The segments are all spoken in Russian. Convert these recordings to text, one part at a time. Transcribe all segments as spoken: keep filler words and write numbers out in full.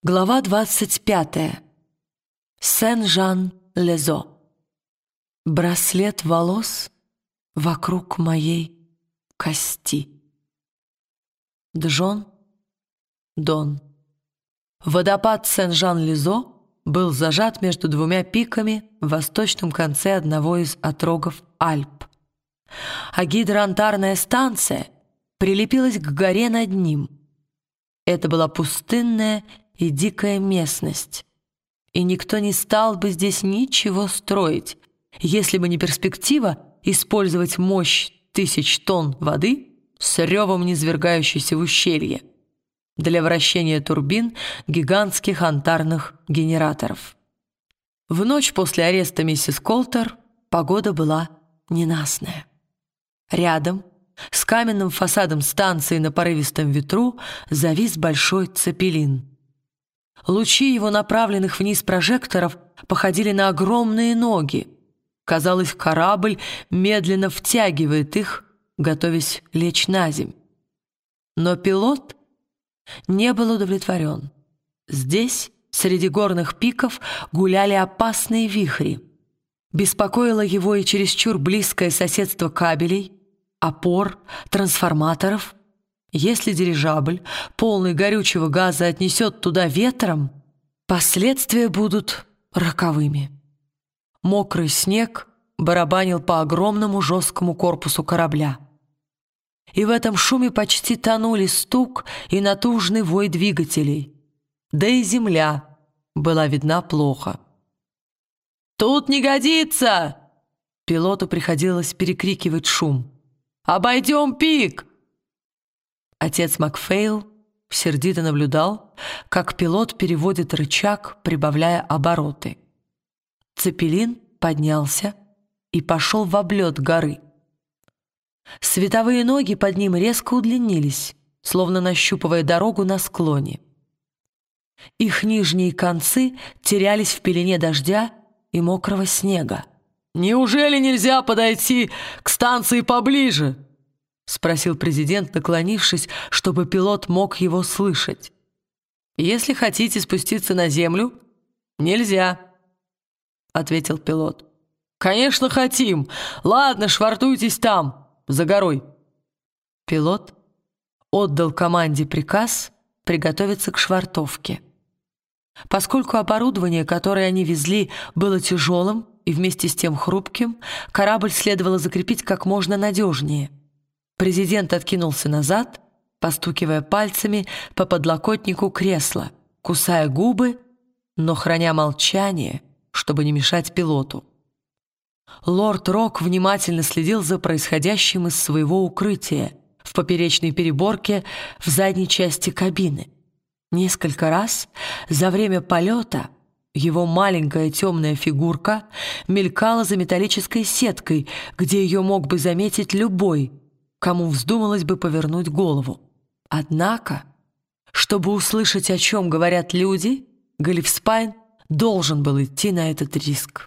Глава двадцать пятая. Сен-Жан-Лезо. Браслет волос вокруг моей кости. Джон Дон. Водопад Сен-Жан-Лезо был зажат между двумя пиками в восточном конце одного из отрогов Альп, а гидроантарная станция прилепилась к горе над ним. Это была пустынная и дикая местность, и никто не стал бы здесь ничего строить, если бы не перспектива использовать мощь тысяч тонн воды с ревом низвергающейся в ущелье для вращения турбин гигантских антарных генераторов. В ночь после ареста миссис Колтер погода была ненастная. Рядом с каменным фасадом станции на порывистом ветру завис большой цепелин. Лучи его направленных вниз прожекторов походили на огромные ноги. Казалось, корабль медленно втягивает их, готовясь лечь на земь. Но пилот не был удовлетворен. Здесь, среди горных пиков, гуляли опасные вихри. Беспокоило его и чересчур близкое соседство кабелей, опор, трансформаторов. Если дирижабль, полный горючего газа, отнесет туда ветром, последствия будут роковыми. Мокрый снег барабанил по огромному жесткому корпусу корабля. И в этом шуме почти тонули стук и натужный вой двигателей. Да и земля была видна плохо. «Тут не годится!» Пилоту приходилось перекрикивать шум. «Обойдем пик!» Отец Макфейл сердито наблюдал, как пилот переводит рычаг, прибавляя обороты. Цепелин поднялся и пошел в облет горы. Световые ноги под ним резко удлинились, словно нащупывая дорогу на склоне. Их нижние концы терялись в пелене дождя и мокрого снега. «Неужели нельзя подойти к станции поближе?» — спросил президент, наклонившись, чтобы пилот мог его слышать. «Если хотите спуститься на землю, нельзя», — ответил пилот. «Конечно хотим! Ладно, швартуйтесь там, за горой». Пилот отдал команде приказ приготовиться к швартовке. Поскольку оборудование, которое они везли, было тяжелым и вместе с тем хрупким, корабль следовало закрепить как можно надежнее. Президент откинулся назад, постукивая пальцами по подлокотнику кресла, кусая губы, но храня молчание, чтобы не мешать пилоту. Лорд Рок внимательно следил за происходящим из своего укрытия в поперечной переборке в задней части кабины. Несколько раз за время полета его маленькая темная фигурка мелькала за металлической сеткой, где ее мог бы заметить любой, кому вздумалось бы повернуть голову. Однако, чтобы услышать, о чем говорят люди, Галифспайн должен был идти на этот риск.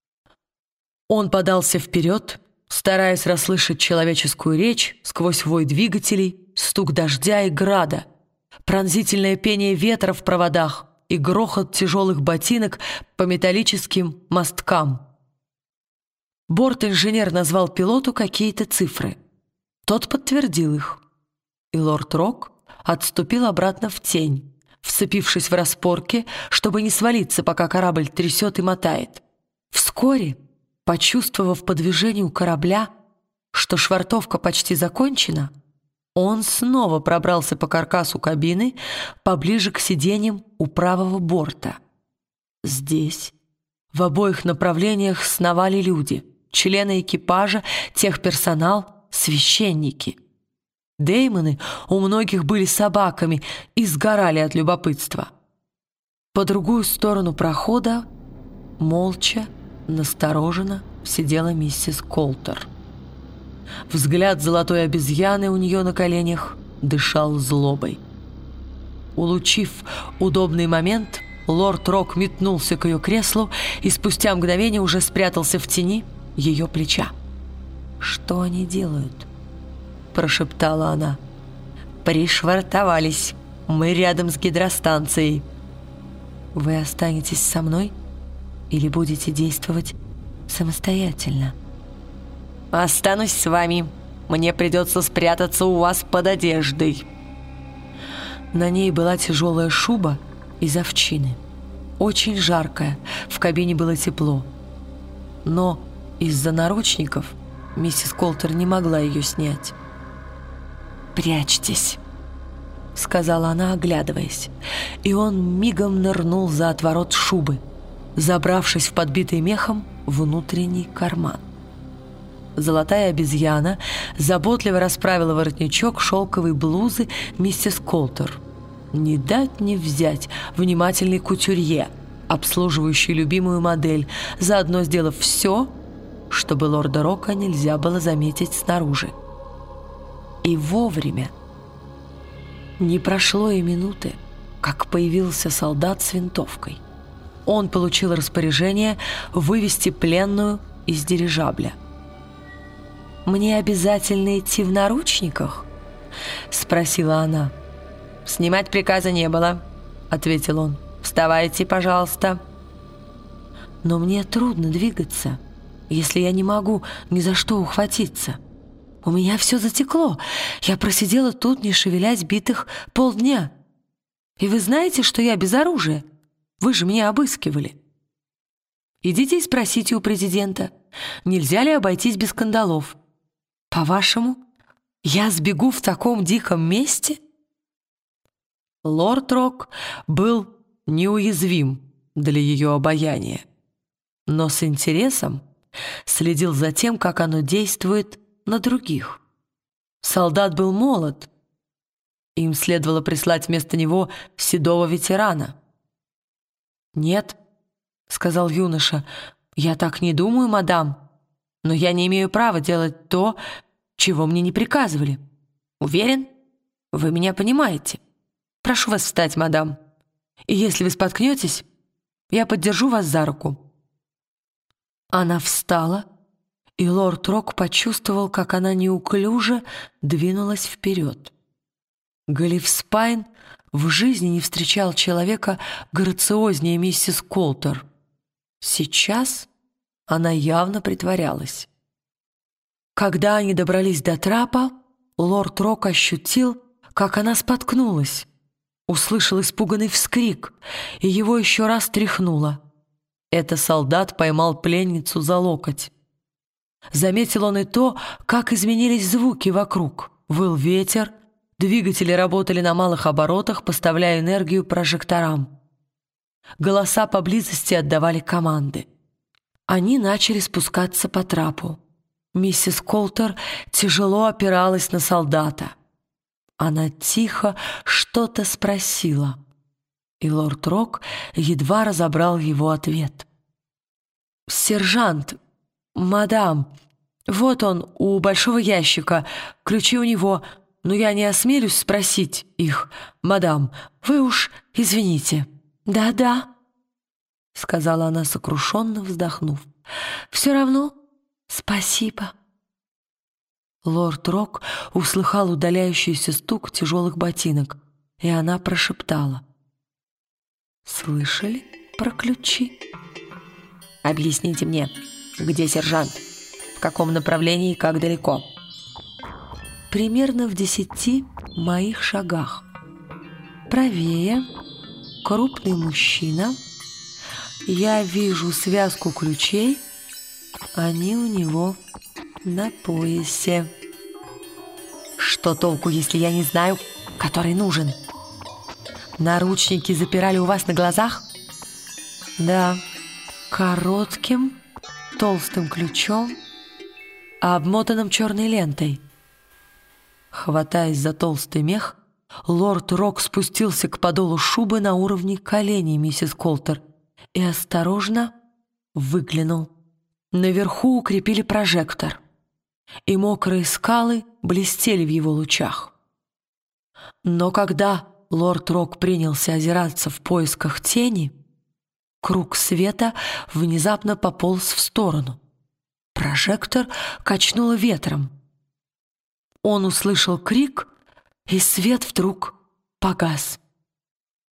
Он подался вперед, стараясь расслышать человеческую речь сквозь вой двигателей, стук дождя и града, пронзительное пение ветра в проводах и грохот тяжелых ботинок по металлическим мосткам. Борт-инженер назвал пилоту какие-то цифры. Тот подтвердил их, и лорд Рок отступил обратно в тень, вцепившись в распорки, чтобы не свалиться, пока корабль трясет и мотает. Вскоре, почувствовав по движению корабля, что швартовка почти закончена, он снова пробрался по каркасу кабины поближе к сиденьям у правого борта. Здесь в обоих направлениях сновали люди, члены экипажа, техперсонал, священники. Деймоны у многих были собаками и сгорали от любопытства. По другую сторону прохода молча, настороженно сидела миссис Колтер. Взгляд золотой обезьяны у нее на коленях дышал злобой. Улучив удобный момент, лорд Рок метнулся к ее креслу и спустя мгновение уже спрятался в тени ее плеча. «Что они делают?» — прошептала она. «Пришвартовались. Мы рядом с гидростанцией. Вы останетесь со мной или будете действовать самостоятельно? Останусь с вами. Мне придется спрятаться у вас под одеждой. На ней была тяжелая шуба из овчины. Очень жаркая, в кабине было тепло. Но из-за наручников миссис Колтер не могла ее снять. «Прячьтесь», — сказала она, оглядываясь. И он мигом нырнул за отворот шубы, забравшись в подбитый мехом внутренний карман. Золотая обезьяна заботливо расправила воротничок шелковой блузы миссис Колтер. Не дать не взять внимательный кутюрье, обслуживающий любимую модель, заодно сделав все, чтобы лорда Рока нельзя было заметить снаружи. И вовремя. Не прошло и минуты, как появился солдат с винтовкой. Он получил распоряжение вывести пленную из дирижабля. «Мне обязательно идти в наручниках?» — спросила она. «Снимать приказа не было», — ответил он. «Вставайте, пожалуйста». «Но мне трудно двигаться, если я не могу ни за что ухватиться. У меня все затекло. Я просидела тут, не шевелясь, битых полдня. И вы знаете, что я без оружия? Вы же меня обыскивали. Идите и спросите у президента, нельзя ли обойтись без кандалов. По-вашему, я сбегу в таком диком месте?» Лорд Рок был неуязвим для ее обаяния, но с интересом следил за тем, как оно действует на других. Солдат был молод, им следовало прислать вместо него седого ветерана. «Нет», — сказал юноша, — «я так не думаю, мадам, но я не имею права делать то, чего мне не приказывали. Уверен, вы меня понимаете. Прошу вас встать, мадам, и если вы споткнетесь, я поддержу вас за руку». Она встала, и лорд Рок почувствовал, как она неуклюже двинулась вперед. Галиф Спайн в жизни не встречал человека грациознее миссис Колтер. Сейчас она явно притворялась. Когда они добрались до трапа, лорд Рок ощутил, как она споткнулась, услышал испуганный вскрик, и его еще раз тряхнуло. Это солдат поймал пленницу за локоть. Заметил он и то, как изменились звуки вокруг. Выл ветер, двигатели работали на малых оборотах, поставляя энергию прожекторам. Голоса поблизости отдавали команды. Они начали спускаться по трапу. Миссис Колтер тяжело опиралась на солдата. Она тихо что-то спросила, и лорд Рок едва разобрал его ответ. «Сержант, мадам, вот он у большого ящика, ключи у него, но я не осмелюсь спросить их, мадам, вы уж извините». «Да-да», — сказала она, сокрушенно вздохнув. «Все равно спасибо». Лорд Рок услыхал удаляющийся стук тяжелых ботинок, и она прошептала: «Слышали про ключи?» «Объясните мне, где сержант? В каком направлении и как далеко?» «Примерно в десяти моих шагах. Правее крупный мужчина. Я вижу связку ключей. Они у него на поясе». «Что толку, если я не знаю, который нужен? Наручники запирали у вас на глазах?» «Да, коротким, толстым ключом, обмотанным черной лентой». Хватаясь за толстый мех, лорд Рок спустился к подолу шубы на уровне коленей миссис Колтер и осторожно выглянул. Наверху укрепили прожектор, и мокрые скалы блестели в его лучах. Но когда лорд Рок принялся озираться в поисках тени, круг света внезапно пополз в сторону. Прожектор качнуло ветром. Он услышал крик, и свет вдруг погас.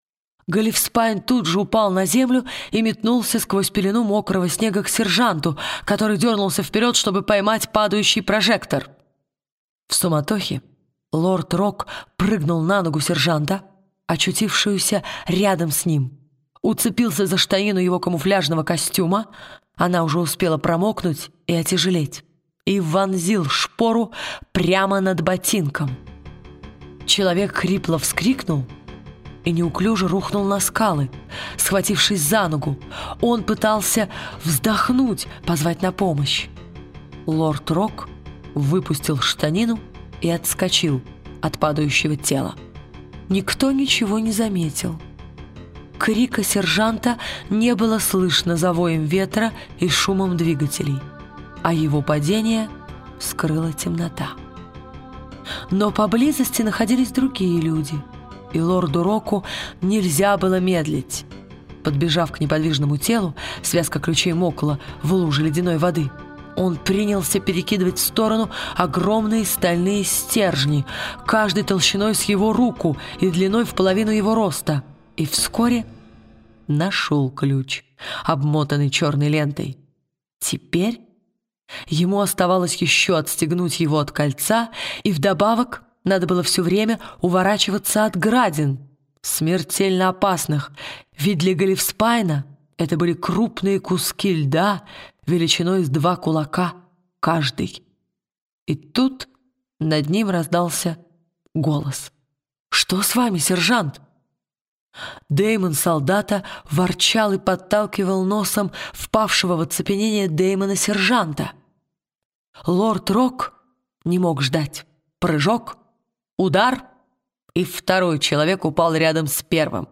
Галифспайн тут же упал на землю и метнулся сквозь пелену мокрого снега к сержанту, который дернулся вперед, чтобы поймать падающий прожектор. В суматохе лорд Рок прыгнул на ногу сержанта, очутившуюся рядом с ним, уцепился за штанину его камуфляжного костюма, она уже успела промокнуть и отяжелеть, и вонзил шпору прямо над ботинком. Человек хрипло вскрикнул и неуклюже рухнул на скалы, схватившись за ногу. Он пытался вздохнуть, позвать на помощь. Лорд Рок выпустил штанину и отскочил от падающего тела. Никто ничего не заметил. Крика сержанта не было слышно за воем ветра и шумом двигателей, а его падение скрыла темнота. Но поблизости находились другие люди, и лорду Року нельзя было медлить. Подбежав к неподвижному телу, связка ключей мокла в луже ледяной воды. Он принялся перекидывать в сторону огромные стальные стержни, каждый толщиной с его руку и длиной в половину его роста, и вскоре нашел ключ, обмотанный черной лентой. Теперь ему оставалось еще отстегнуть его от кольца, и вдобавок надо было все время уворачиваться от градин, смертельно опасных, ведь для Галифспайна это были крупные куски льда величиной с два кулака каждый. И тут над ним раздался голос. «Что с вами, сержант?» Дэймон солдата ворчал и подталкивал носом впавшего в оцепенение Дэймона-сержанта. Лорд Рок не мог ждать. Прыжок, удар, и второй человек упал рядом с первым.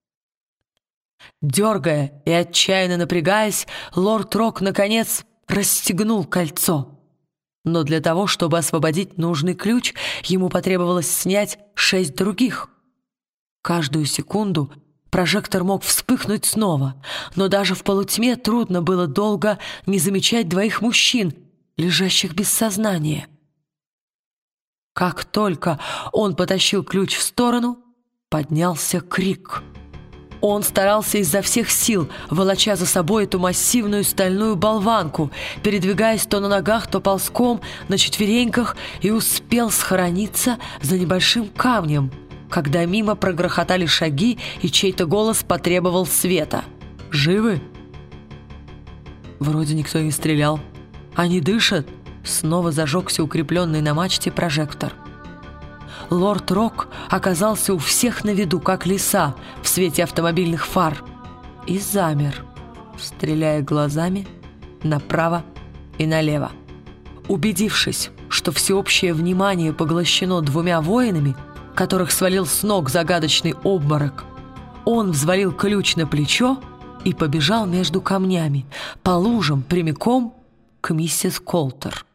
Дергая и отчаянно напрягаясь, лорд Рок, наконец, расстегнул кольцо. Но для того, чтобы освободить нужный ключ, ему потребовалось снять шесть других. Каждую секунду прожектор мог вспыхнуть снова, но даже в полутьме трудно было долго не замечать двоих мужчин, лежащих без сознания. Как только он потащил ключ в сторону, поднялся крик. Он старался изо всех сил, волоча за собой эту массивную стальную болванку, передвигаясь то на ногах, то ползком, на четвереньках, и успел схорониться за небольшим камнем, когда мимо прогрохотали шаги, и чей-то голос потребовал света. «Живы?» Вроде никто не стрелял. «Они дышат?» Снова зажегся укрепленный на мачте прожектор. Лорд Рок оказался у всех на виду, как лиса в свете автомобильных фар, и замер, стреляя глазами направо и налево. Убедившись, что всеобщее внимание поглощено двумя воинами, которых свалил с ног загадочный обморок, он взвалил ключ на плечо и побежал между камнями, по лужам прямиком к миссис Колтер.